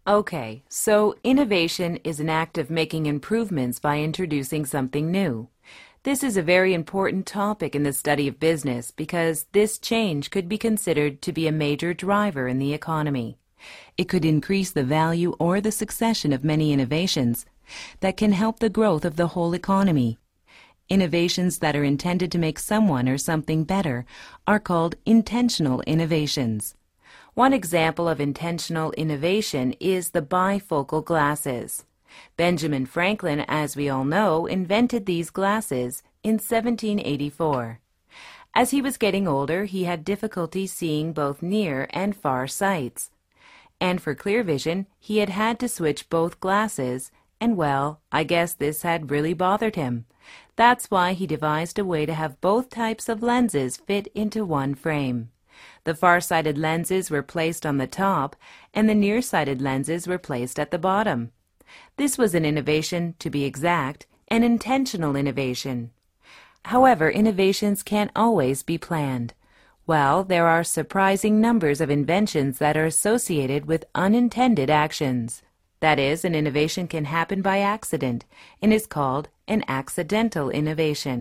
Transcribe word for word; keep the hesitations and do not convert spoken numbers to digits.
Okay, so innovation is an act of making improvements by introducing something new. This is a very important topic in the study of business because this change could be considered to be a major driver in the economy. It could increase the value or the succession of many innovations that can help the growth of the whole economy. Innovations that are intended to make someone or something better are called intentional innovations. One example of intentional innovation is the bifocal glasses. Benjamin Franklin, as we all know, invented these glasses in seventeen eighty-four. As he was getting older, he had difficulty seeing both near and far sights. And for clear vision, he had had to switch both glasses, and well, I guess this had really bothered him. That's why he devised a way to have both types of lenses fit into one frame. The far-sighted lenses were placed on the top, and the near-sighted lenses were placed at the bottom. This was an innovation, to be exact, an intentional innovation. However, innovations can't always be planned. Well, there are surprising numbers of inventions that are associated with unintended actions. That is, an innovation can happen by accident and is called an accidental innovation.